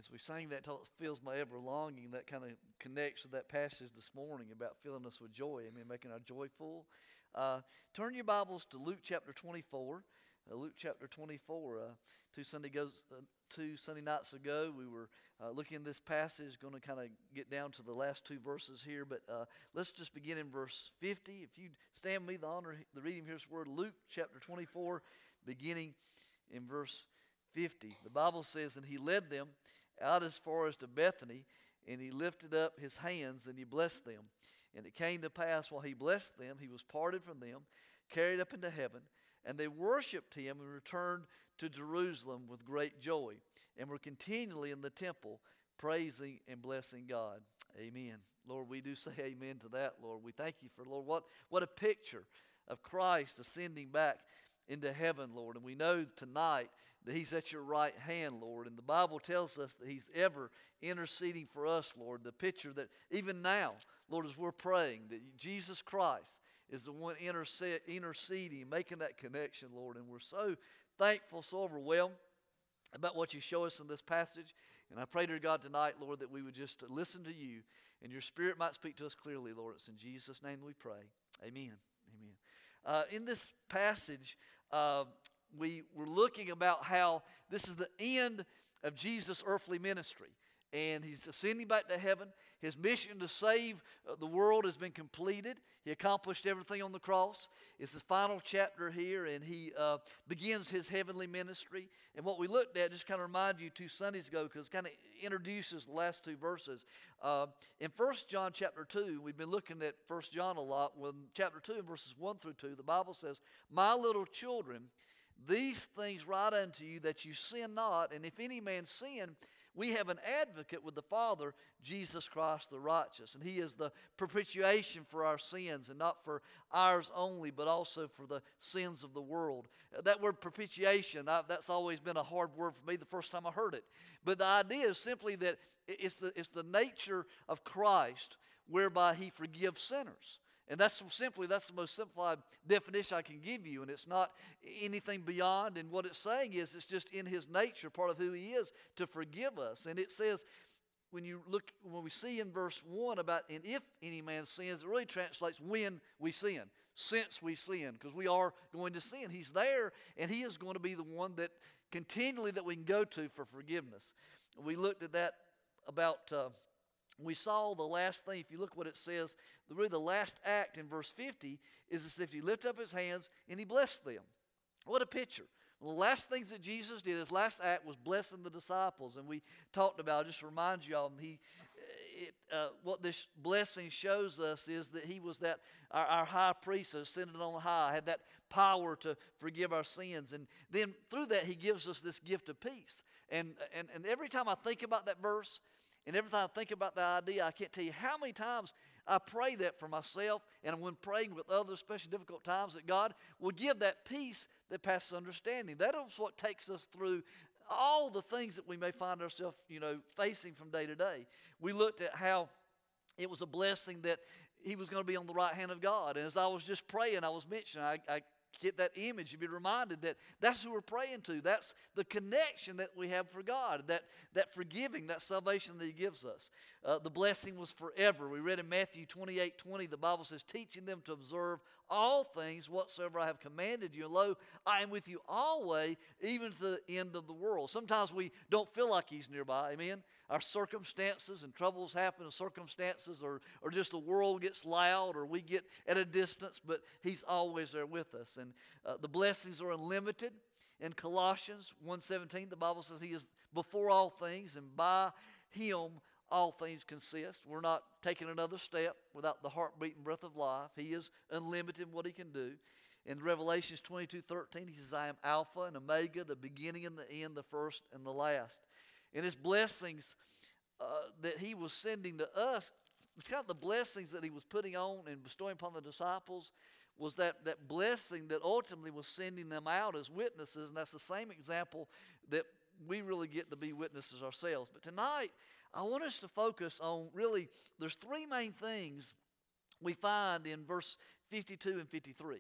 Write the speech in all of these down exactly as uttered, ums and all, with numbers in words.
As we sang that till it fills my ever longing, that kind of connects with that passage this morning about filling us with joy. Amen, making our joy full. Uh, turn your Bibles to Luke chapter twenty-four. Uh, Luke chapter twenty-four. Uh, two Sunday goes, uh, two Sunday nights ago, we were uh, looking at this passage. Going to kind of get down to the last two verses here, but uh, let's just begin in verse fifty. If you stand with me, the honor, the reading of His word, Luke chapter twenty-four, beginning in verse fifty. The Bible says, "And He led them out as far as to Bethany, and He lifted up His hands, and He blessed them. And it came to pass, while He blessed them, He was parted from them, carried up into heaven, and they worshipped Him and returned to Jerusalem with great joy, and were continually in the temple, praising and blessing God." Amen. Lord, we do say amen to that, Lord. We thank You for, Lord, what, what a picture of Christ ascending back into heaven, Lord. And we know tonight that He's at Your right hand, Lord. And the Bible tells us that He's ever interceding for us, Lord. The picture that even now, Lord, as we're praying, that Jesus Christ is the one intercede, interceding, making that connection, Lord. And we're so thankful, so overwhelmed about what You show us in this passage. And I pray, dear God, tonight, Lord, that we would just listen to You and Your Spirit might speak to us clearly, Lord. It's in Jesus' name we pray. Amen. Amen. Uh, in this passage, uh, we were looking about how this is the end of Jesus' earthly ministry. And He's ascending back to heaven. His mission to save the world has been completed. He accomplished everything on the cross. It's His final chapter here, and He uh, begins His heavenly ministry. And what we looked at, just kind of remind you two Sundays ago, because it kind of introduces the last two verses. Uh, in First John chapter two, we've been looking at First John a lot. When chapter two, verses one through two, the Bible says, "My little children, these things write unto you, that you sin not. And if any man sin, we have an advocate with the Father, Jesus Christ the righteous." And He is the propitiation for our sins, and not for ours only, but also for the sins of the world. That word propitiation, I, that's always been a hard word for me the first time I heard it. But the idea is simply that it's the, it's the nature of Christ whereby He forgives sinners. And that's simply, that's the most simplified definition I can give you. And it's not anything beyond. And what it's saying is, it's just in His nature, part of who He is, to forgive us. And it says, when you look, when we see in verse one about, "and if any man sins," it really translates when we sin, since we sin, because we are going to sin. He's there, and He is going to be the one that continually that we can go to for forgiveness. We looked at that about... Uh, We saw the last thing. If you look what it says, the, really the last act in verse fifty is as if He lifted up His hands and He blessed them. What a picture. Well, the last things that Jesus did, His last act was blessing the disciples. And we talked about, just to remind you all, he, it, uh, what this blessing shows us is that He was that, our, our high priest ascended on high, had that power to forgive our sins. And then through that, He gives us this gift of peace. And, and, and every time I think about that verse, and every time I think about the idea, I can't tell you how many times I pray that for myself, and when praying with others, especially difficult times, that God will give that peace that passes understanding. That is what takes us through all the things that we may find ourselves, you know, facing from day to day. We looked at how it was a blessing that He was going to be on the right hand of God. And as I was just praying, I was mentioning, I, I get that image, you'd be reminded that that's who we're praying to. That's the connection that we have for God, that, that forgiving, that salvation that He gives us. Uh, the blessing was forever. We read in Matthew twenty-eight twenty, the Bible says, "Teaching them to observe all things whatsoever I have commanded you. And lo, I am with you always, even to the end of the world." Sometimes we don't feel like He's nearby, amen? Our circumstances and troubles happen, circumstances, or, or just the world gets loud, or we get at a distance, but He's always there with us. And uh, the blessings are unlimited. In Colossians one seventeen, the Bible says He is before all things, and by Him all things consist. We're not taking another step without the heartbeat and breath of life. He is unlimited in what He can do. In Revelations twenty-two thirteen, He says, "I am Alpha and Omega, the beginning and the end, the first and the last." And His blessings uh, that He was sending to us, it's kind of the blessings that He was putting on and bestowing upon the disciples, was that, that blessing that ultimately was sending them out as witnesses. And that's the same example that we really get to be witnesses ourselves. But tonight, I want us to focus on, really, there's three main things we find in verse fifty-two and fifty-three.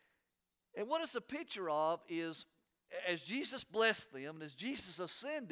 And what it's a picture of is, as Jesus blessed them, and as Jesus ascended,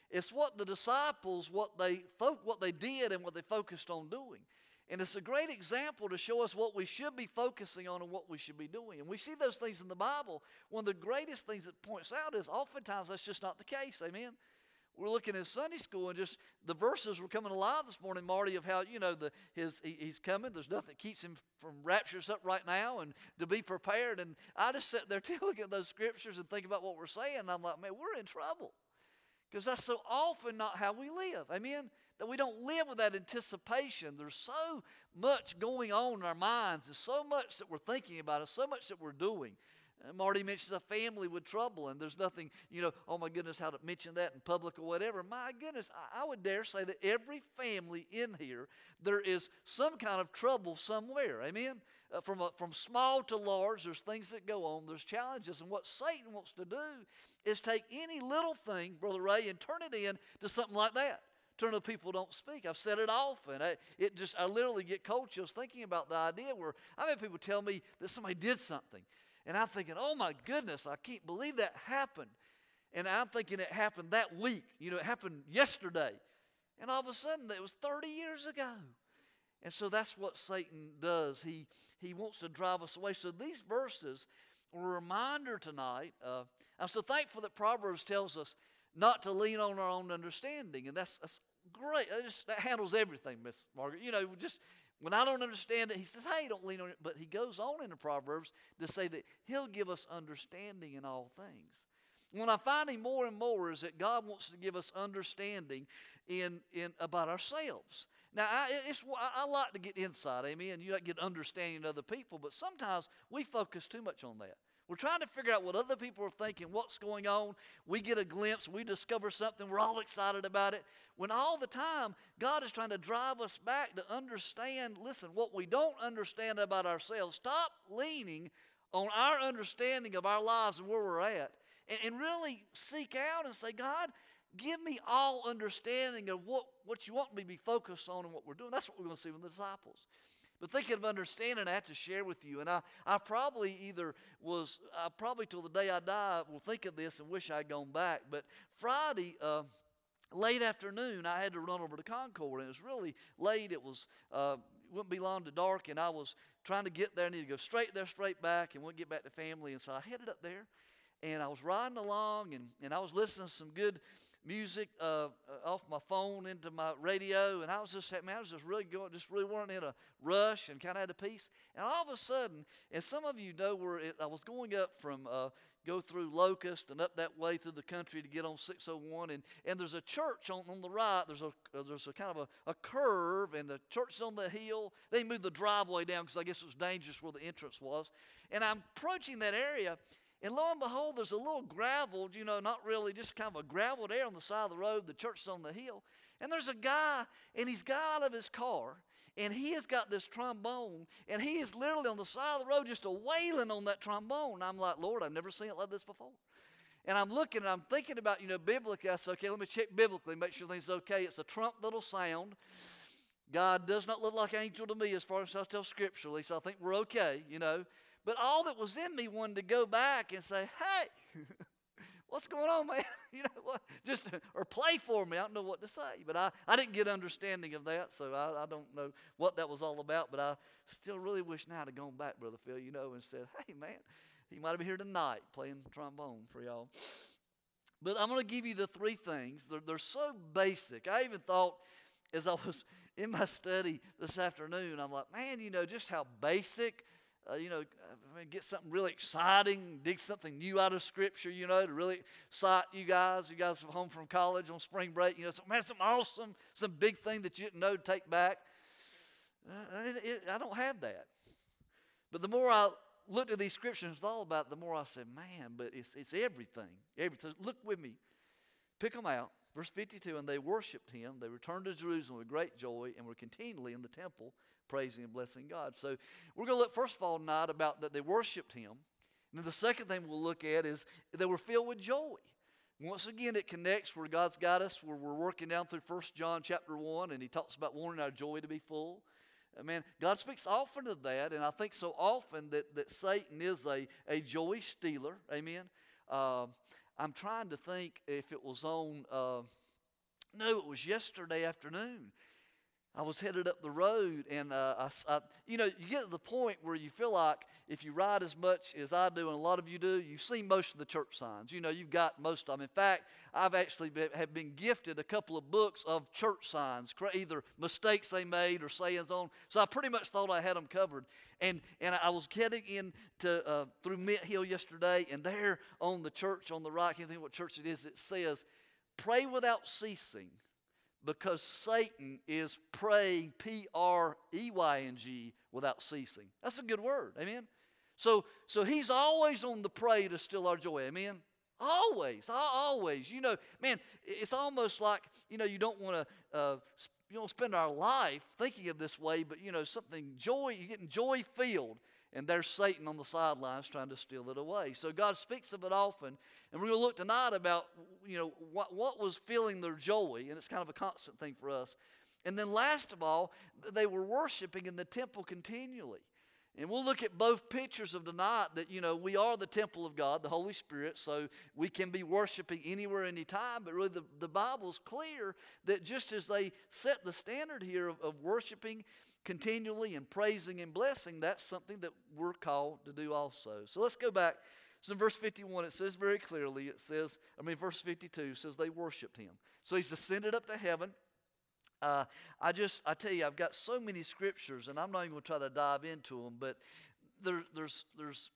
It's what the disciples, what they fo- what they did and what they focused on doing. And it's a great example to show us what we should be focusing on and what we should be doing. And we see those things in the Bible. One of the greatest things that points out is oftentimes that's just not the case. Amen? We're looking at Sunday school, and just the verses were coming alive this morning, Marty, of how, you know, the his he, he's coming. There's nothing that keeps him from rapture us up right now, and to be prepared. And I just sit there too, look at those scriptures and think about what we're saying. And I'm like, man, we're in trouble. Because that's so often not how we live. Amen? That we don't live with that anticipation. There's so much going on in our minds. There's so much that we're thinking about. There's so much that we're doing. Uh, Marty mentions a family with trouble, and there's nothing, you know, oh my goodness, how to mention that in public or whatever. My goodness, I, I would dare say that every family in here, there is some kind of trouble somewhere. Amen? Uh, from, a, from small to large, there's things that go on. There's challenges. And what Satan wants to do is take any little thing, Brother Ray, and turn it into something like that. Turn to people don't speak. I've said it often. I, it just I literally get cold chills thinking about the idea where I've had people tell me that somebody did something. And I'm thinking, oh my goodness, I can't believe that happened. And I'm thinking it happened that week. You know, it happened yesterday. And all of a sudden, it was thirty years ago. And so that's what Satan does. He, he wants to drive us away. So these verses are a reminder tonight. Uh, I'm so thankful that Proverbs tells us not to lean on our own understanding. And that's, that's great. That, just, that handles everything, Miss Margaret. You know, just when I don't understand it, he says, hey, don't lean on it. But he goes on in the Proverbs to say that he'll give us understanding in all things. When I'm finding more and more is that God wants to give us understanding in, in about ourselves. Now, I, it's, I, I like to get insight, amen. You like to get understanding of other people, but sometimes we focus too much on that. We're trying to figure out what other people are thinking, what's going on. We get a glimpse, we discover something, we're all excited about it. When all the time, God is trying to drive us back to understand, listen, what we don't understand about ourselves. Stop leaning on our understanding of our lives and where we're at, and, and really seek out and say, God, give me all understanding of what, what you want me to be focused on and what we're doing. That's what we're going to see with the disciples. But thinking of understanding, I have to share with you. And I, I probably either was, I probably till the day I die will think of this and wish I'd gone back. But Friday, uh, late afternoon, I had to run over to Concord. And it was really late. It was, uh, wouldn't be long to dark. And I was trying to get there. I needed to go straight there, straight back, and wouldn't get back to family. And so I headed up there. And I was riding along, and, and I was listening to some good music uh, off my phone into my radio, and I was just, man, I was just really going, just really weren't in a rush and kind of had a peace. And all of a sudden, and some of you know where it, I was going up from, uh, go through Locust and up that way through the country to get on six oh one, and, and there's a church on, on the right. There's a uh, there's a kind of a, a curve, and the church is on the hill. They moved the driveway down because I guess it was dangerous where the entrance was. And I'm approaching that area. And lo and behold, there's a little gravel, you know, not really, just kind of a graveled area on the side of the road. The church is on the hill. And there's a guy, and he's got out of his car, and he has got this trombone, and he is literally on the side of the road just a wailing on that trombone. And I'm like, Lord, I've never seen it like this before. And I'm looking, and I'm thinking about, you know, biblically. I said, okay, let me check biblically, make sure things are okay. It's a trump little sound. God does not look like an angel to me as far as I tell scripturally, so I think we're okay, you know. But all that was in me wanted to go back and say, hey, what's going on, man? You know what? Just, or play for me. I don't know what to say. But I, I didn't get understanding of that, so I, I don't know what that was all about. But I still really wish now I'd have gone back, Brother Phil, you know, and said, hey, man, he might have been here tonight playing trombone for y'all. But I'm going to give you the three things. They're, they're so basic. I even thought as I was in my study this afternoon, I'm like, man, you know, just how basic. Uh, you know, I mean, get something really exciting, dig something new out of Scripture, you know, to really excite you guys. You guys are home from college on spring break, you know, some, man, some awesome, some big thing that you didn't know to take back. Uh, it, it, I don't have that. But the more I looked at these Scriptures and thought about it, the more I said, man, but it's, it's everything. Everything. Look with me. Pick them out. Verse fifty-two, and they worshiped him. They returned to Jerusalem with great joy and were continually in the temple praising and blessing God. So we're going to look first of all tonight about that they worshiped him. And then the second thing we'll look at is they were filled with joy. Once again, it connects where God's got us, where we're working down through First John chapter one, and he talks about wanting our joy to be full. Amen. God speaks often of that, and I think so often that, that Satan is a, a joy stealer. Amen. Uh, I'm trying to think if it was on... Uh, No, it was yesterday afternoon. I was headed up the road, and uh, I, I, you know, you get to the point where you feel like if you ride as much as I do, and a lot of you do, you've seen most of the church signs. You know, you've got most of them. In fact, I've actually been, have been gifted a couple of books of church signs, either mistakes they made or sayings on. So I pretty much thought I had them covered. And and I was getting into uh, through Mint Hill yesterday, and there on the church on the right, I can't think what church it is. It says, "Pray without ceasing, because Satan is praying," P R E Y N G, "without ceasing." That's a good word, amen? So, so he's always on the pray to steal our joy, amen? Always, always. You know, man, it's almost like, you know, you don't want to, uh, you know, spend our life thinking of this way, but, you know, something joy, you're getting joy-filled. And there's Satan on the sidelines trying to steal it away. So God speaks of it often. And we're going to look tonight about, you know, what, what was filling their joy. And it's kind of a constant thing for us. And then last of all, they were worshiping in the temple continually. And we'll look at both pictures of tonight that, you know, we are the temple of God, the Holy Spirit. So we can be worshiping anywhere, anytime. But really the, the Bible's clear that just as they set the standard here of, of worshiping continually and praising and blessing, that's something that we're called to do also. So let's go back. So in verse fifty-one, it says very clearly, it says, I mean, verse fifty-two says they worshiped him. So he's ascended up to heaven. Uh, I just, I tell you, I've got so many scriptures, and I'm not even going to try to dive into them, but there, there's, there's,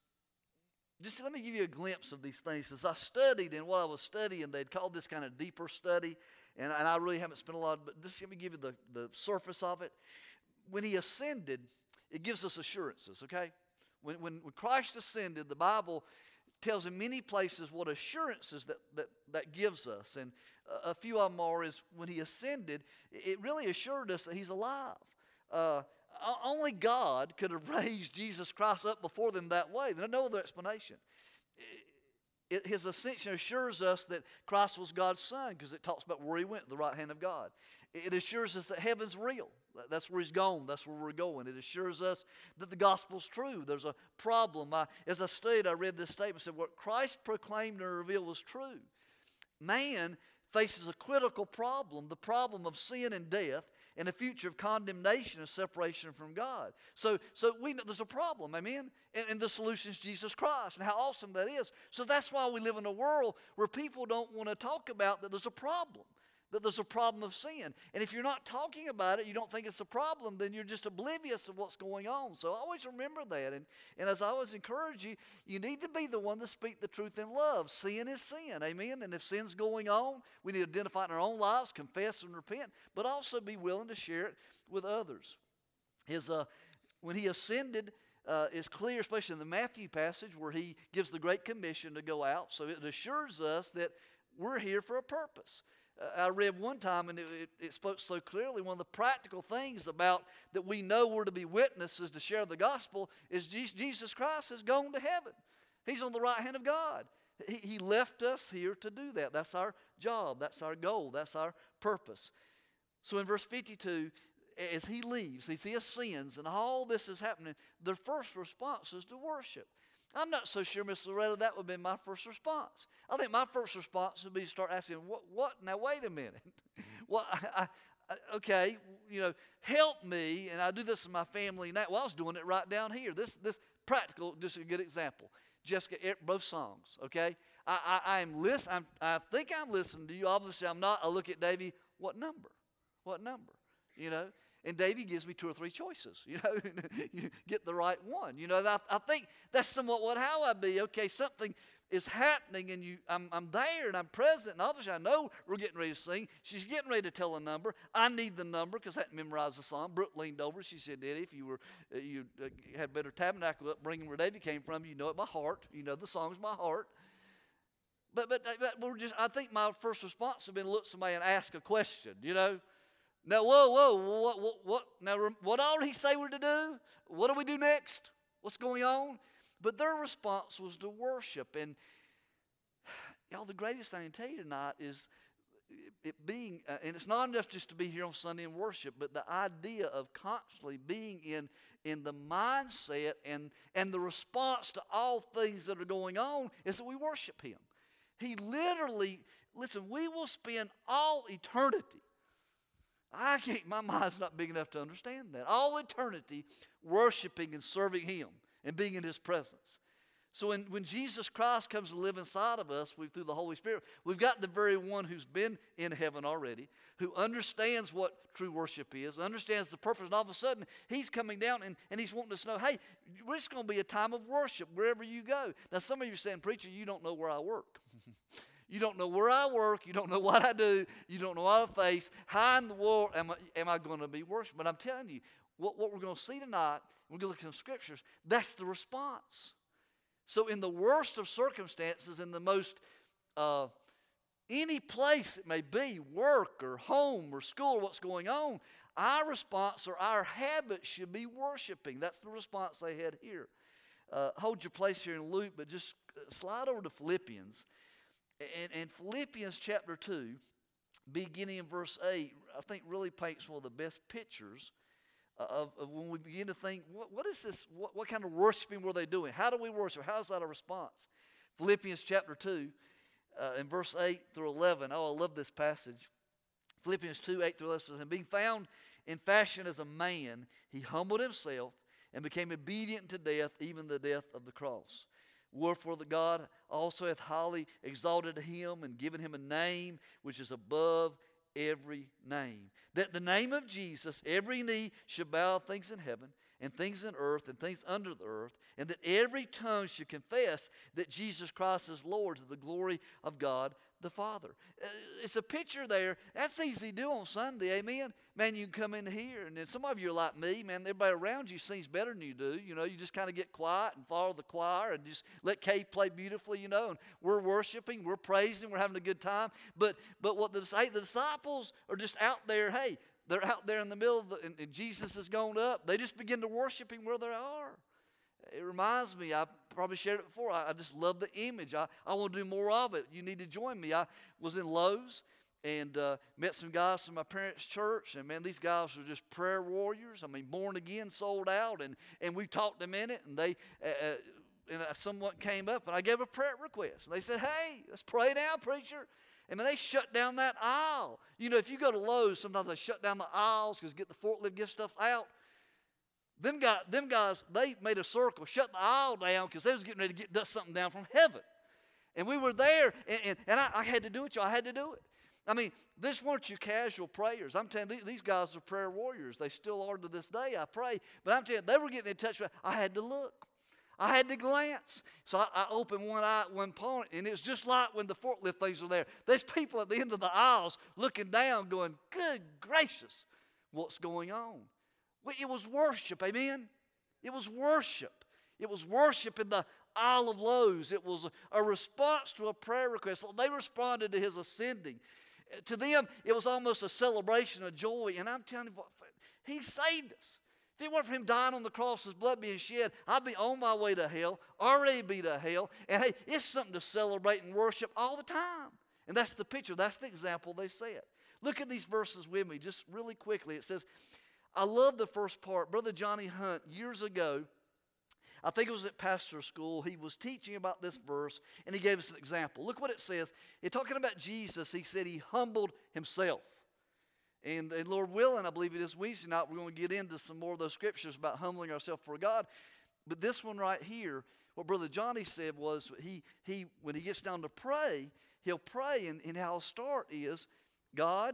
just let me give you a glimpse of these things. As I studied, and while I was studying, they'd called this kind of deeper study, and, and I really haven't spent a lot, but just let me give you the, the surface of it. When he ascended, it gives us assurances, okay? When, when, when Christ ascended, the Bible tells in many places what assurances that, that, that gives us. And a, a few of them are is when he ascended, it really assured us that he's alive. Uh, only God could have raised Jesus Christ up before them that way. There's no other explanation. It, it, his ascension assures us that Christ was God's Son because it talks about where he went, the right hand of God. It assures us that heaven's real. That's where he's gone. That's where we're going. It assures us that the gospel's true. There's a problem. I, as I studied, I read this statement and said, what Christ proclaimed and revealed was true. Man faces a critical problem, the problem of sin and death, and a future of condemnation and separation from God. So, so we know there's a problem, amen? And, and the solution is Jesus Christ, and how awesome that is. So that's why we live in a world where people don't want to talk about that there's a problem. That there's a problem of sin. And if you're not talking about it, you don't think it's a problem, then you're just oblivious of what's going on. So always remember that. And, and as I always encourage you, you need to be the one to speak the truth in love. Sin is sin, amen? And if sin's going on, we need to identify it in our own lives, confess and repent, but also be willing to share it with others. His, uh, when he ascended, uh, it's clear, especially in the Matthew passage, where he gives the Great Commission to go out. So it assures us that we're here for a purpose. I read one time, and it, it, it spoke so clearly, one of the practical things about that we know we're to be witnesses to share the gospel is Jesus Christ has gone to heaven. He's on the right hand of God. He, he left us here to do that. That's our job. That's our goal. That's our purpose. So in verse fifty-two, as he leaves, as he ascends, and all this is happening, their first response is to worship. I'm not so sure, Miss Loretta, that would have been my first response. I think my first response would be to start asking, what, what? Now, wait a minute. well, I, I, okay, you know, help me, and I do this in my family now. Well, I was doing it right down here. This this practical, just a good example. Jessica, both songs, okay? I, I, I am listen, I'm, I think I'm listening to you. Obviously, I'm not. I look at Davey, what number? What number? You know? And Davey gives me two or three choices, you know, you get the right one. You know, I, I think that's somewhat what how I be. Okay, something is happening and you, I'm, I'm there and I'm present. And obviously I know we're getting ready to sing. She's getting ready to tell a number. I need the number because I hadn't memorized the song. Brooke leaned over. She said, Daddy, if you were uh, you uh, had better tabernacle upbringing where Davey came from, you know it by heart. You know the song's by heart. But, but, but we're just, I think my first response would have been to look at somebody and ask a question, you know. Now, whoa, whoa, what, what, what? Now, what all did he say we're to do? What do we do next? What's going on? But their response was to worship. And, y'all, the greatest thing I can tell you tonight is it being, uh, and it's not enough just to be here on Sunday and worship, but the idea of constantly being in, in the mindset and, and the response to all things that are going on is that we worship him. He literally, listen, we will spend all eternity. I can't, my mind's not big enough to understand that. All eternity worshiping and serving Him and being in His presence. So when, when Jesus Christ comes to live inside of us we, through the Holy Spirit, we've got the very one who's been in heaven already, who understands what true worship is, understands the purpose, and all of a sudden He's coming down and, and He's wanting us to know, hey, it's going to be a time of worship wherever you go. Now some of you are saying, preacher, you don't know where I work. You don't know where I work. You don't know what I do. You don't know what I face. How in the world am I, am I going to be worshiping? But I'm telling you, what, what we're going to see tonight, we're going to look at some scriptures, that's the response. So in the worst of circumstances, in the most, uh, any place it may be, work or home or school or what's going on, our response or our habit should be worshiping. That's the response they had here. Uh, hold your place here in Luke, but just slide over to Philippians. And, and Philippians chapter two, beginning in verse eight, I think really paints one of the best pictures of, of when we begin to think, what, what is this, what, what kind of worshiping were they doing? How do we worship? How is that a response? Philippians chapter two, uh, in verse eight through eleven. Oh, I love this passage. Philippians two, eight through eleven says, and being found in fashion as a man, He humbled Himself and became obedient to death, even the death of the cross. Wherefore the God also hath highly exalted Him and given Him a name which is above every name, that the name of Jesus every knee should bow, things in heaven and things in earth and things under the earth, and that every tongue should confess that Jesus Christ is Lord, to the glory of God the Father. It's a picture there. That's easy to do on Sunday, amen? Man, you can come in here, and then some of you are like me, man, everybody around you sings better than you do. You know, you just kind of get quiet and follow the choir and just let Kay play beautifully, you know, and we're worshiping, we're praising, we're having a good time. But but what the, the disciples are just out there, hey, they're out there in the middle, of the, and, and Jesus has gone up. They just begin to worship Him where they are. It reminds me, I probably shared it before, I, I just love the image. I, I want to do more of it. You need to join me. I was in Lowe's and uh, met some guys from my parents' church, and man, these guys are just prayer warriors. I mean, born again, sold out, and, and we talked a minute, and they uh, uh, and someone came up, and I gave a prayer request. And they said, hey, let's pray now, preacher. And man, they shut down that aisle. You know, if you go to Lowe's, sometimes they shut down the aisles because get the forklift, get stuff out. Them guys, them guys, they made a circle, shut the aisle down because they was getting ready to get something down from heaven. And we were there, and, and, and I, I had to do it, y'all. I had to do it. I mean, this weren't your casual prayers. I'm telling you, these guys are prayer warriors. They still are to this day, I pray. But I'm telling you, they were getting in touch with, I had to look. I had to glance. So I, I opened one eye at one point, and it's just like when the forklift things are there. There's people at the end of the aisles looking down going, good gracious, what's going on? Well, it was worship, amen? It was worship. It was worship in the Isle of Lowe's. It was a, a response to a prayer request. They responded to His ascending. To them, it was almost a celebration of joy. And I'm telling you, what, He saved us. If it weren't for Him dying on the cross, His blood being shed, I'd be on my way to hell, already be to hell. And hey, it's something to celebrate and worship all the time. And that's the picture. That's the example they set. Look at these verses with me just really quickly. It says, I love the first part. Brother Johnny Hunt, years ago, I think it was at pastor school, he was teaching about this verse, and he gave us an example. Look what it says. It's talking about Jesus. He said He humbled Himself. And, and Lord willing, I believe it is Wednesday night, we're going to get into some more of those scriptures about humbling ourselves for God. But this one right here, what Brother Johnny said was, he he when he gets down to pray, he'll pray, and, and how he'll start is, God,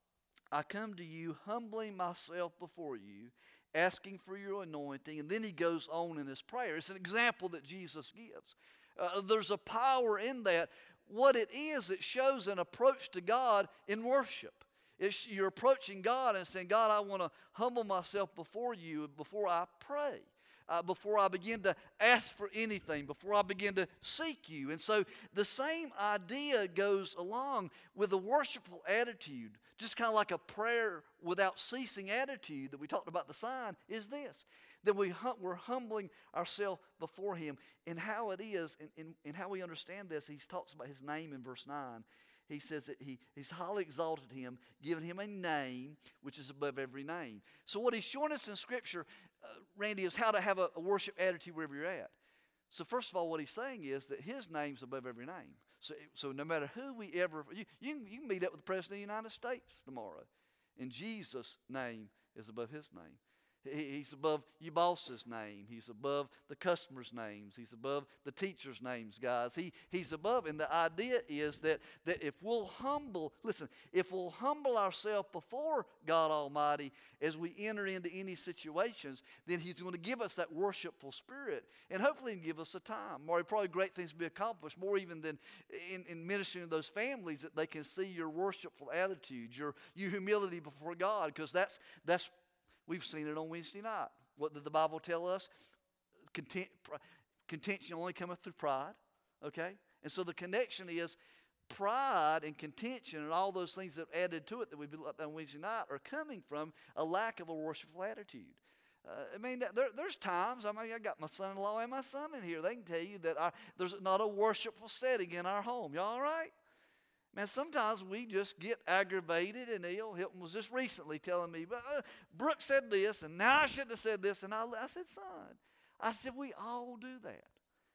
I come to You humbling myself before You, asking for Your anointing. And then he goes on in his prayer. It's an example that Jesus gives. Uh, there's a power in that. What it is, it shows an approach to God in worship. It's, you're approaching God and saying, God, I want to humble myself before You before I pray. Uh, before I begin to ask for anything, before I begin to seek You. And so the same idea goes along with a worshipful attitude, just kind of like a prayer without ceasing attitude that we talked about the sign, is this. That we hum, we're humbling ourselves before Him. And how it is, and, and, and how we understand this, He talks about His name in verse nine. He says that he, He's highly exalted Him, given Him a name which is above every name. So what He's showing us in Scripture, uh, Randy, is how to have a, a worship attitude wherever you're at. So first of all, what he's saying is that his name's above every name. So, so no matter who we ever, you, you, can, you can meet up with the President of the United States tomorrow, and Jesus' name is above his name. He's above your boss's name. He's above the customer's names. He's above the teacher's names, guys. He, he's above. And the idea is that, that if we'll humble, listen, if we'll humble ourselves before God Almighty as we enter into any situations, then he's going to give us that worshipful spirit. And hopefully he'll give us a time. More probably great things to be accomplished, more even than in, in ministering to those families, that they can see your worshipful attitude, your, your humility before God, because that's that's we've seen it on Wednesday night. What did the Bible tell us? Content, contention only cometh through pride. Okay? And so the connection is pride and contention and all those things that added to it that we looked at on Wednesday night are coming from a lack of a worshipful attitude. Uh, I mean, there, there's times, I mean, I got my son-in-law and my son in here. They can tell you that our, there's not a worshipful setting in our home. Y'all all right? Man, sometimes we just get aggravated and ill. Hilton was just recently telling me, but uh, Brooke said this, and now I shouldn't have said this. And I, I said, son, I said, we all do that.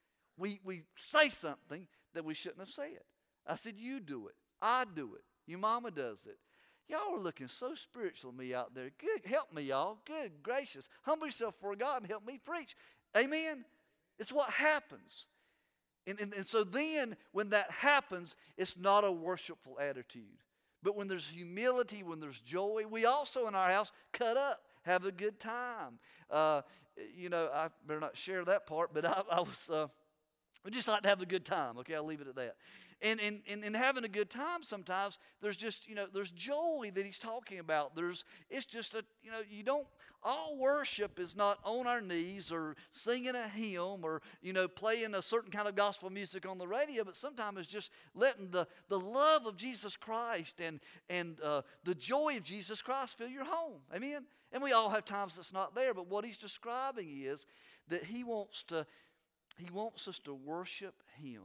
We, we say something that we shouldn't have said. I said, you do it. I do it. Your mama does it. Y'all are looking so spiritual to me out there. Good, help me, y'all. Good gracious. Humble yourself before God and help me preach. Amen? It's what happens. And, and, and so then, when that happens, it's not a worshipful attitude. But when there's humility, when there's joy, we also in our house cut up, have a good time. Uh, you know, I better not share that part, but I, I was, uh, we just like to have a good time. Okay, I'll leave it at that. And in and, and having a good time, sometimes there's just, you know, there's joy that he's talking about. There's, it's just a, you know, you don't, all worship is not on our knees or singing a hymn or, you know, playing a certain kind of gospel music on the radio, but sometimes it's just letting the, the love of Jesus Christ and, and uh, the joy of Jesus Christ fill your home. Amen? And we all have times that's not there, but what he's describing is that he wants to, he wants us to worship him.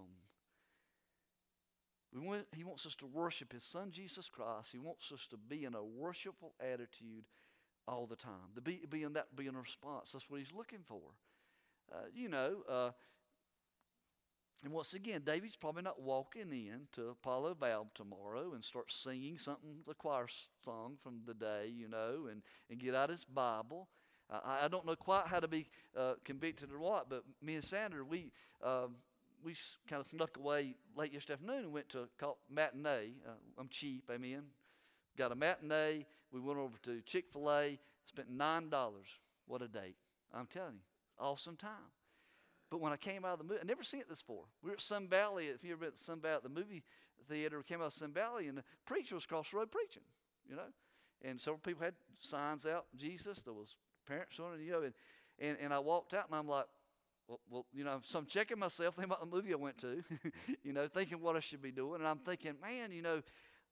We want, he wants us to worship his son, Jesus Christ. He wants us to be in a worshipful attitude all the time. To be, be in that, be in a response. That's what he's looking for. Uh, you know, uh, and once again, David's probably not walking in to Apollo Valve tomorrow and start singing something, the choir song from the day, you know, and, and get out his Bible. Uh, I, I don't know quite how to be uh, convicted or what, but me and Sandra, we... Um, we kind of snuck away late yesterday afternoon and went to a matinee. Uh, I'm cheap, amen. Got a matinee. We went over to Chick-fil-A, spent nine dollars. What a date. I'm telling you, awesome time. But when I came out of the movie, I never seen it this before. We were at Sun Valley. If you ever been at Sun Valley, the movie theater, we came out of Sun Valley, and the preacher was across the road preaching, you know. And several people had signs out, Jesus. There was parents on it, you know. And, and, and I walked out, and I'm like, Well, well, you know, so I'm checking myself, thinking about the movie I went to, you know, thinking what I should be doing. And I'm thinking, man, you know,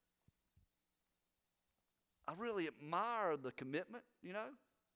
I really admire the commitment, you know.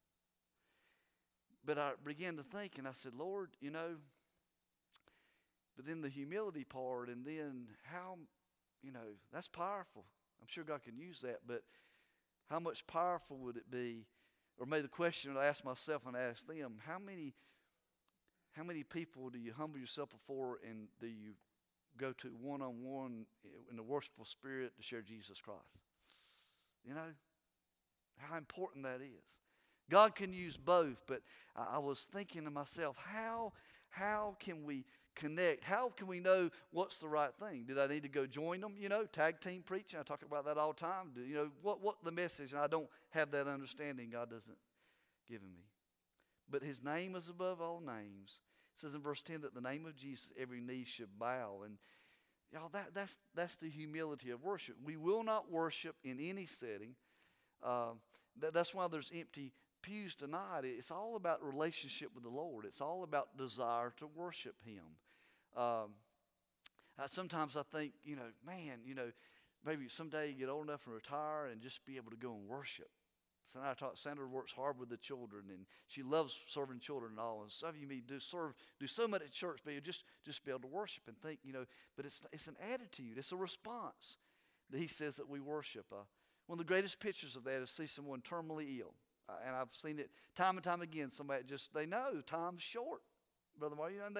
But I began to think, and I said, Lord, you know, but then the humility part, and then how, you know, that's powerful. I'm sure God can use that, but how much powerful would it be? Or maybe the question that I ask myself and I ask them, how many How many people do you humble yourself before, and do you go to one-on-one in the worshipful spirit to share Jesus Christ? You know, how important that is. God can use both, but I, I was thinking to myself, how, how can we connect? How can we know what's the right thing? Did I need to go join them? You know, tag team preaching. I talk about that all the time. Do, you know, what, what the message? And I don't have that understanding. God doesn't give me. But his name is above all names. It says in verse ten that the name of Jesus every knee should bow. And y'all, that, that's, that's the humility of worship. We will not worship in any setting. Uh, that, that's why there's empty pews tonight. It's all about relationship with the Lord. It's all about desire to worship him. Um, I, sometimes I think, you know, man, you know, maybe someday you get old enough and retire and just be able to go and worship. So I taught, Sandra works hard with the children, and she loves serving children and all. And some of you may do serve, do so much at church, but you just just be able to worship and think, you know. But it's it's an attitude, it's a response that he says that we worship. Uh, one of the greatest pictures of that is see someone terminally ill, uh, and I've seen it time and time again. Somebody just they know time's short, Brother Mario, you know, and they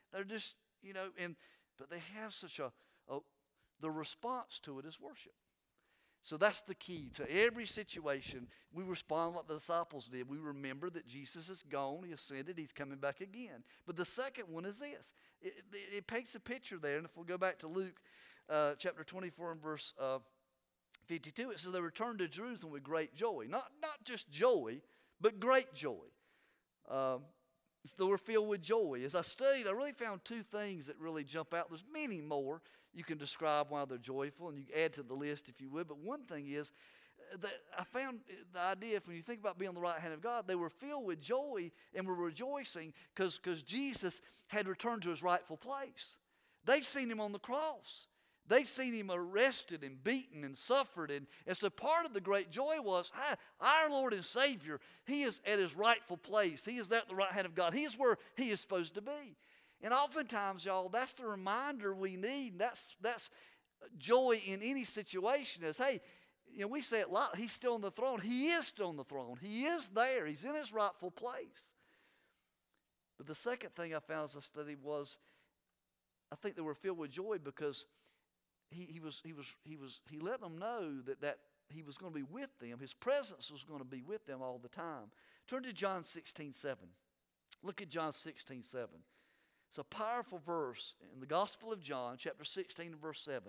they're just, you know, and but they have such a, a the response to it is worship. So that's the key to every situation. We respond like the disciples did. We remember that Jesus is gone. He ascended. He's coming back again. But the second one is this. It, it, it paints a picture there. And if we'll go back to Luke uh, chapter twenty-four and verse uh, fifty-two, it says they returned to Jerusalem with great joy. Not, not just joy, but great joy. Um, they were filled with joy. As I studied, I really found two things that really jump out. There's many more you can describe why they're joyful, and you add to the list if you would. But one thing is that I found the idea, if when you think about being on the right hand of God, they were filled with joy and were rejoicing because because Jesus had returned to his rightful place. They'd seen him on the cross. They'd seen him arrested and beaten and suffered. And, and so part of the great joy was, hi, our Lord and Savior, he is at his rightful place. He is at the right hand of God. He is where he is supposed to be. And oftentimes, y'all, that's the reminder we need. That's, that's joy in any situation is, hey, you know, we say it a lot, he's still on the throne. He is still on the throne. He is there. He's in his rightful place. But the second thing I found as I studied was, I think they were filled with joy because He, he was he was he was he let them know that, that he was going to be with them. His presence was going to be with them all the time. Turn to John sixteen seven. Look at John sixteen seven. It's a powerful verse in the Gospel of John, chapter sixteen and verse seven.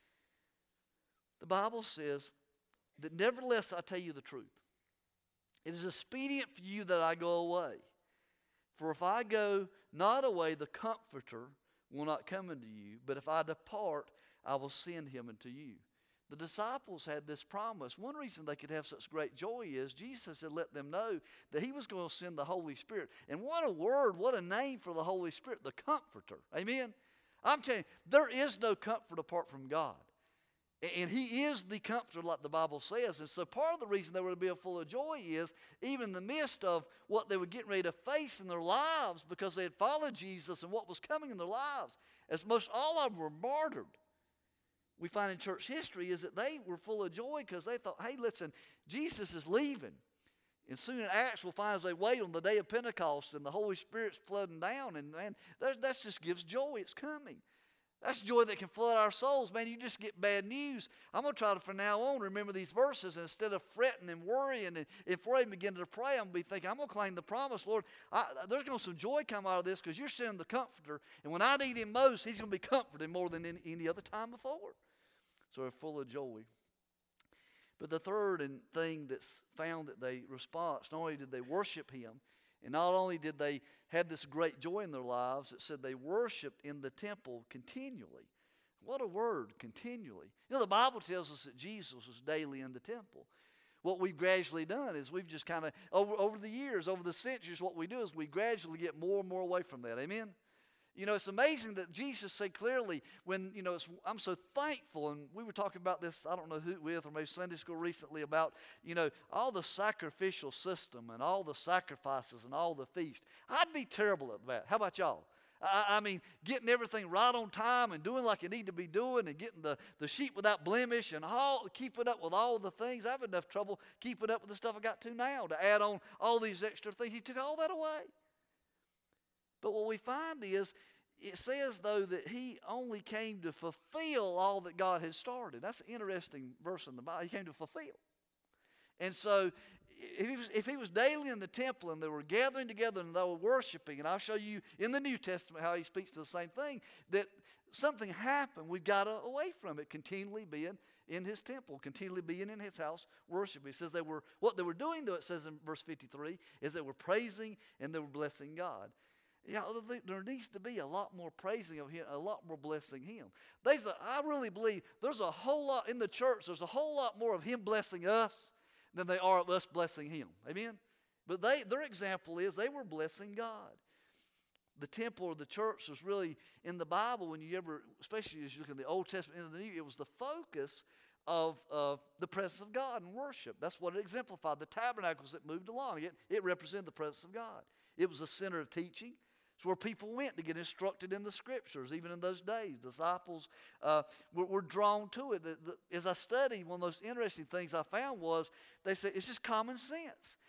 The Bible says that nevertheless I tell you the truth. It is expedient for you that I go away. For if I go not away, the Comforter will not come unto you. But if I depart, I will send him unto you. The disciples had this promise. One reason they could have such great joy is Jesus had let them know that he was going to send the Holy Spirit. And what a word, what a name for the Holy Spirit, the Comforter. Amen? I'm telling you, there is no comfort apart from God. And he is the Comforter like the Bible says. And so part of the reason they were to be full of joy is even in the midst of what they were getting ready to face in their lives because they had followed Jesus and what was coming in their lives, as most all of them were martyred. We find in church history is that they were full of joy because they thought, hey, listen, Jesus is leaving. And soon in Acts we'll find as they wait on the day of Pentecost and the Holy Spirit's flooding down. And man, that, that just gives joy. It's coming. That's joy that can flood our souls. Man, you just get bad news. I'm going to try to, from now on, remember these verses. And instead of fretting and worrying and if I begin to pray, I'm going to be thinking, I'm going to claim the promise, Lord. I, there's going to be some joy come out of this because you're sending the Comforter. And when I need him most, he's going to be comforted more than any, any other time before. So they're full of joy. But the third and thing that's found that they respond, not only did they worship him, and not only did they have this great joy in their lives, it said they worshiped in the temple continually. What a word, continually. You know, the Bible tells us that Jesus was daily in the temple. What we've gradually done is we've just kind of, over, over the years, over the centuries, what we do is we gradually get more and more away from that. Amen? You know, it's amazing that Jesus said clearly when, you know, it's, I'm so thankful, and we were talking about this, I don't know who with, or maybe Sunday school recently, about, you know, all the sacrificial system and all the sacrifices and all the feasts. I'd be terrible at that. How about y'all? I, I mean, getting everything right on time and doing like you need to be doing and getting the, the sheep without blemish and all keeping up with all the things. I have enough trouble keeping up with the stuff I got to now to add on all these extra things. He took all that away. But what we find is, it says, though, that he only came to fulfill all that God had started. That's an interesting verse in the Bible. He came to fulfill. And so, if he was, if he was daily in the temple and they were gathering together and they were worshiping, and I'll show you in the New Testament how he speaks to the same thing, that something happened. We got away from it, continually being in his temple, continually being in his house, worshiping. It says they were, what they were doing, though, it says in verse fifty-three, is they were praising and they were blessing God. Yeah, there needs to be a lot more praising of him, a lot more blessing him. There's a, I really believe there's a whole lot in the church, there's a whole lot more of him blessing us than they are of us blessing him. Amen? But they, their example is they were blessing God. The temple or the church was really, in the Bible, when you ever, especially as you look at the Old Testament and the New, it was the focus of uh, the presence of God and worship. That's what it exemplified. The tabernacles that moved along, it, it represented the presence of God. It was a center of teaching. It's where people went to get instructed in the Scriptures, even in those days. Disciples uh, were, were drawn to it. The, the, as I studied, one of those interesting things I found was they said it's just common sense.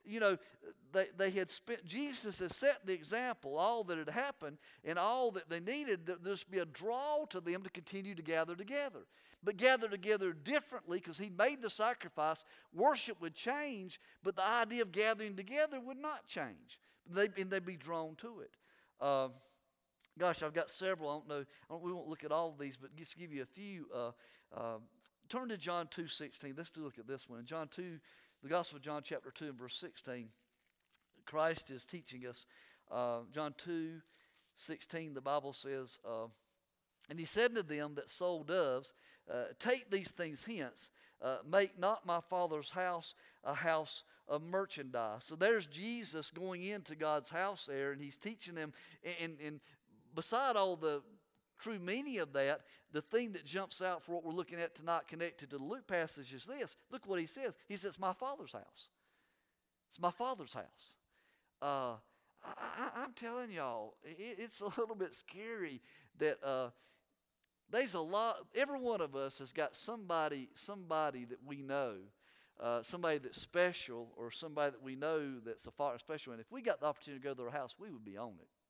you know, they, they had spent, Jesus had set the example, all that had happened, and all that they needed, that there should be a draw to them to continue to gather together. But gather together differently, because he made the sacrifice. Worship would change, but the idea of gathering together would not change. They, and they'd be drawn to it. Uh, gosh, I've got several. I don't know. I don't, we won't look at all of these, but just give you a few. Uh, uh, turn to John two sixteen. Let's do look at this one. In John two, the Gospel of John chapter two and verse sixteen, Christ is teaching us. Uh, John two sixteen, the Bible says, uh, and he said to them that sold doves, uh, take these things hence, uh, make not my Father's house a house of merchandise. So there's Jesus going into God's house there, and he's teaching them. And, and beside all the true meaning of that, the thing that jumps out for what we're looking at tonight connected to the Luke passage is this. Look what he says. He says, it's my Father's house. It's my Father's house. Uh, I, I, I'm telling y'all, it, it's a little bit scary that uh, there's a lot, every one of us has got somebody, somebody that we know, uh, somebody that's special, or somebody that we know that's a father special. And if we got the opportunity to go to their house, we would be on it.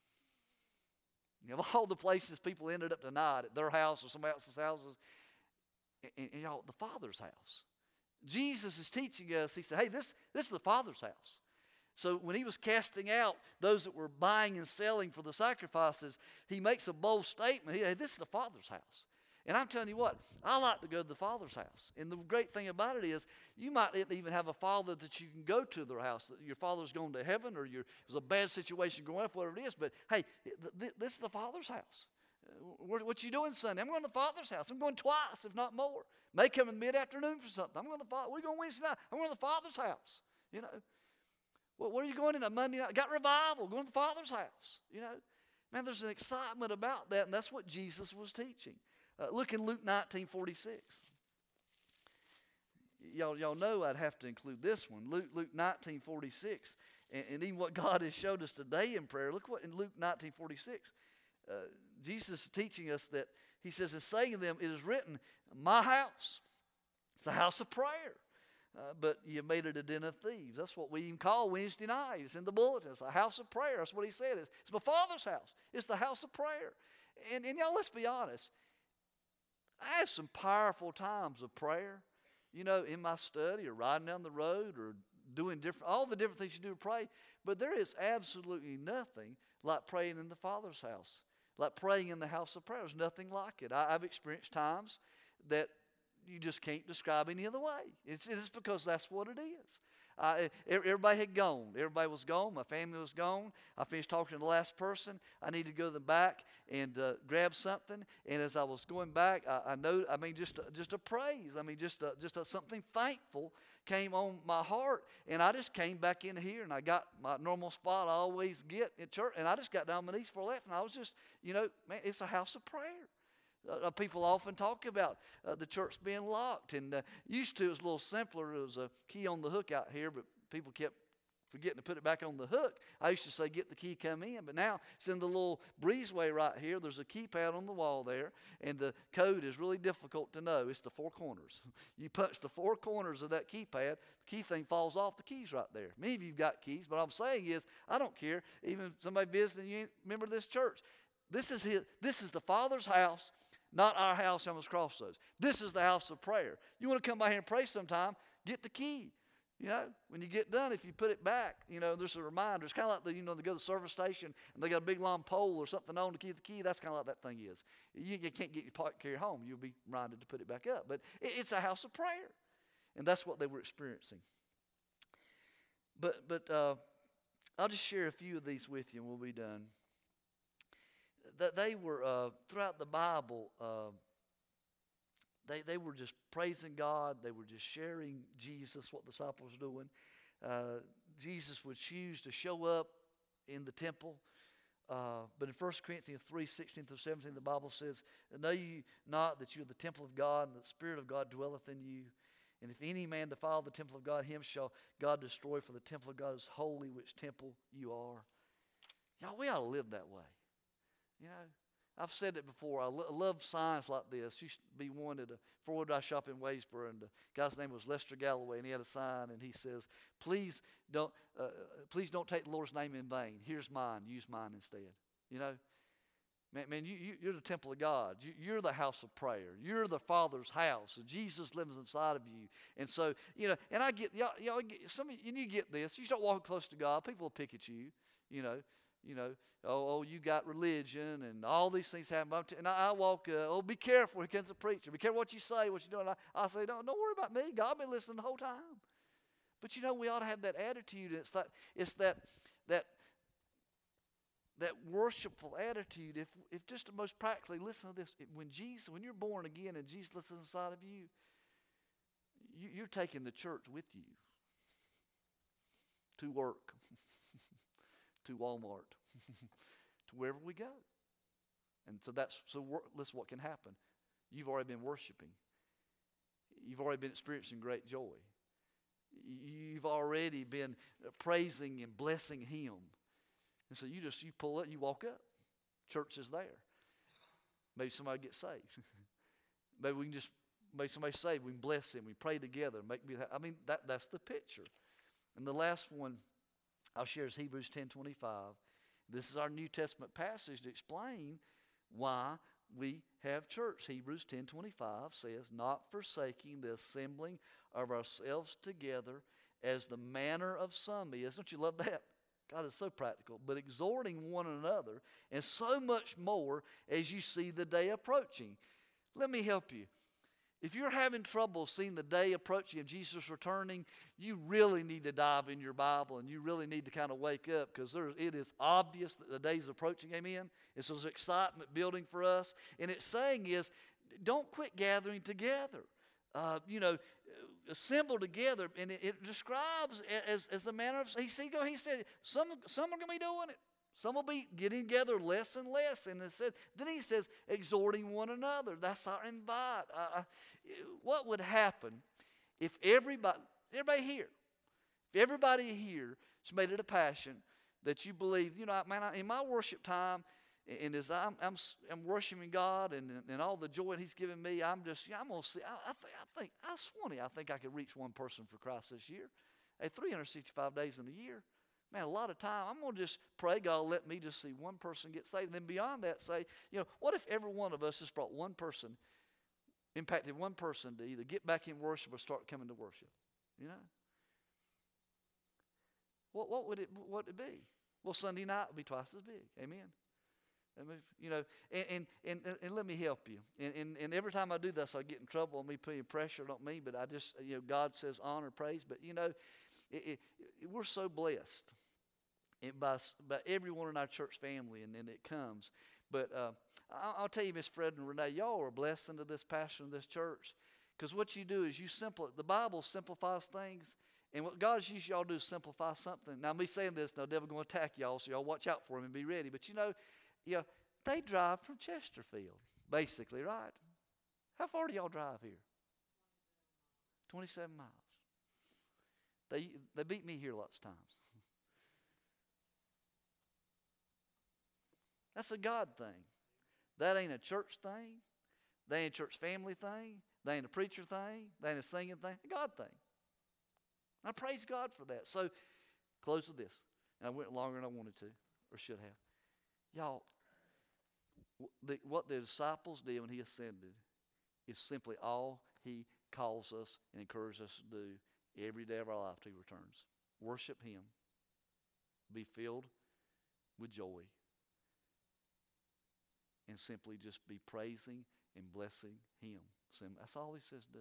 You know, all the places people ended up tonight, at their house or somebody else's houses, and, and, and y'all, the Father's house. Jesus is teaching us, he said, hey, this, this is the Father's house. So when he was casting out those that were buying and selling for the sacrifices, he makes a bold statement. He, hey, this is the Father's house. And I'm telling you what, I like to go to the Father's house. And the great thing about it is, you might even have a father that you can go to their house. That your father's going to heaven, or you're, there's a bad situation growing up, whatever it is. But hey, th- th- this is the Father's house. Uh, what you doing Sunday? I'm going to the Father's house. I'm going twice, if not more. May come in mid-afternoon for something. I'm going to the Father. We're going Wednesday night. I'm going to the Father's house. You know. Well, where are you going in a Monday night? Got revival. Going to the Father's house. You know. Man, there's an excitement about that, and that's what Jesus was teaching. Uh, look in Luke nineteen forty-six. Y'all, y'all know I'd have to include this one. Luke, Luke nineteen forty-six. And, and even what God has showed us today in prayer. Look what in Luke nineteen forty-six. Uh, Jesus is teaching us that he says, and saying to them, it is written, my house. It's a house of prayer. Uh, but you made it a den of thieves. That's what we even call Wednesday night. It's in the bulletin. It's a house of prayer. That's what he said. It's, it's my Father's house. It's the house of prayer. And, and y'all, let's be honest. I have some powerful times of prayer, you know, in my study or riding down the road or doing different, all the different things you do to pray. But there is absolutely nothing like praying in the Father's house, like praying in the house of prayer. There's nothing like it. I, I've experienced times that you just can't describe any other way. It's, it's because that's what it is. Uh, everybody had gone. Everybody was gone. My family was gone. I finished talking to the last person. I needed to go to the back and uh, grab something. And as I was going back, I, I know. I mean, just just a praise. I mean, just a, just a, something thankful came on my heart. And I just came back in here, and I got my normal spot I always get in church. And I just got down on my knees for a laugh. And I was just, you know, man, it's a house of prayer. Uh, people often talk about uh, the church being locked, and uh, used to it was a little simpler. There was a key on the hook out here, but people kept forgetting to put it back on the hook. I used to say, get the key, come in, but now it's in the little breezeway right here. There's a keypad on the wall there, and the code is really difficult to know. It's the four corners. You punch the four corners of that keypad, the key thing falls off, the key's right there. Many of you have got keys, but what I'm saying is, I don't care. Even if somebody visiting, you ain't member of this church. This is his, this is the Father's house. Not our house on the crossroads. This is the house of prayer. You want to come by here and pray sometime, get the key. You know, when you get done, if you put it back, you know, there's a reminder. It's kind of like, the, you know, they go to the service station and they got a big long pole or something on to keep the key. That's kind of like that thing is. You, you can't get your pot carried home. You'll be reminded to put it back up. But it, it's a house of prayer. And that's what they were experiencing. But, but uh, I'll just share a few of these with you and we'll be done. That they were, uh, throughout the Bible, uh, they, they were just praising God. They were just sharing Jesus, what the disciples were doing. Uh, Jesus would choose to show up in the temple. Uh, but in First Corinthians three, sixteen through seventeen, the Bible says, know you not that you are the temple of God, and the Spirit of God dwelleth in you. And if any man defile the temple of God, him shall God destroy, for the temple of God is holy, which temple you are. Y'all, we ought to live that way. You know, I've said it before. I lo- love signs like this. Used to be one at a four-wheel drive shop in Waysboro, and the guy's name was Lester Galloway, and he had a sign, and he says, "Please don't, uh, please don't take the Lord's name in vain. Here's mine. Use mine instead." You know, man, man you, you, you're the temple of God. You, you're the house of prayer. You're the Father's house, and Jesus lives inside of you. And so, you know, and I get y'all, y'all get, some of you, and you get this. You start walking close to God, people will pick at you. You know, you know. Oh, oh, you got religion and all these things happen. And I, I walk, uh, oh, be careful. Here comes the preacher. Be careful what you say, what you're doing. I, I say, don't, don't worry about me. God been listening the whole time. But you know, we ought to have that attitude. It's that, it's that, that, that worshipful attitude. If, if just the most practically, listen to this. When Jesus, when you're born again and Jesus lives inside of you, you you're taking the church with you to work, to Walmart. To wherever we go. And so that's so wor- listen what can happen. You've already been worshiping. You've already been experiencing great joy. You've already been praising and blessing Him. And so you just you pull it, you walk up. Church is there. Maybe somebody gets saved. Maybe we can just maybe somebody saved. We can bless him. We pray together. Make me. I mean that that's the picture. And the last one I'll share is Hebrews ten twenty-five. This is our New Testament passage to explain why we have church. Hebrews ten twenty-five says, "Not forsaking the assembling of ourselves together as the manner of some is." Don't you love that? God is so practical. "But exhorting one another, and so much more as you see the day approaching." Let me help you. If you're having trouble seeing the day approaching of Jesus returning, you really need to dive in your Bible, and you really need to kind of wake up, because it is obvious that the day's approaching. Amen? It's this excitement building for us. And it's saying is, don't quit gathering together. Uh, you know, assemble together. And it, it describes as, as the manner of, he said, he said some, some are going to be doing it. Some will be getting together less and less. And it said, then he says, exhorting one another. That's our invite. Uh, what would happen if everybody, everybody here, if everybody here has made it a passion that you believe, you know, man, I, in my worship time, and as I'm, I'm, I'm worshiping God and, and all the joy He's given me, I'm just, I'm going to see, I, I, think, I think, I swear, I think I could reach one person for Christ this year. Hey, three hundred sixty-five days in a year. Man, a lot of time, I'm going to just pray God let me just see one person get saved. And then beyond that, say, you know, what if every one of us just brought one person, impacted one person to either get back in worship or start coming to worship? You know? What what would it what would it be? Well, Sunday night would be twice as big. Amen. I mean, you know, and, and, and, and let me help you. And, and, and every time I do this, I get in trouble on me putting pressure on me, but I just, you know, God says honor, praise. But, you know, it, it, it, we're so blessed and by, by everyone in our church family, and, and it comes. But uh, I'll, I'll tell you, Miss Fred and Renee, y'all are a blessing to this pastor and this church. Because what you do is you simple, the Bible simplifies things. And what God's used y'all to do is simplify something. Now, me saying this, no devil going to attack y'all, so y'all watch out for him and be ready. But, you know, yeah, they drive from Chesterfield, basically, right? How far do y'all drive here? twenty-seven miles. They they beat me here lots of times. That's a God thing. That ain't a church thing. That ain't a church family thing. That ain't a preacher thing. That ain't a singing thing. A God thing. I praise God for that. So, close with this. And I went longer than I wanted to, or should have. Y'all, the, what the disciples did when He ascended is simply all He calls us and encourages us to do every day of our life till He returns. Worship Him. Be filled with joy. And simply just be praising and blessing Him. That's all He says do.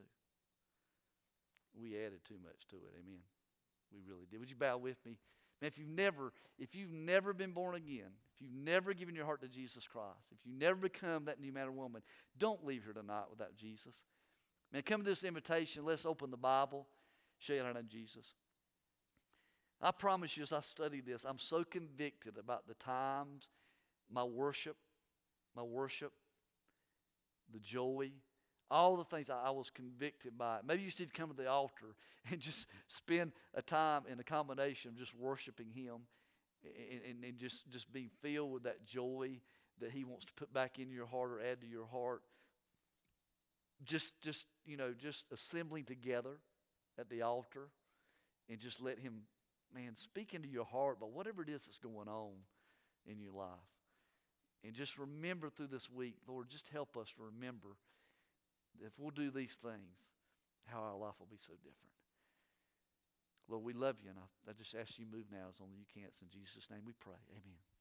We added too much to it. Amen. We really did. Would you bow with me? Man, if you've never, if you've never been born again, if you've never given your heart to Jesus Christ, if you've never become that new man or woman, don't leave here tonight without Jesus. Man, come to this invitation. Let's open the Bible. Show you how to know Jesus. I promise you, as I study this, I'm so convicted about the times, my worship, my worship, the joy, all the things I, I was convicted by. Maybe you just need to come to the altar and just spend a time in a combination of just worshiping Him and, and, and just, just being filled with that joy that he wants to put back in your heart or add to your heart. Just, just you know, just assembling together at the altar and just let him, man, speak into your heart about whatever it is that's going on in your life. And just remember through this week, Lord, just help us to remember that if we'll do these things, how our life will be so different. Lord, we love you, and I, I just ask you to move now as only you can. It's in Jesus' name we pray. Amen.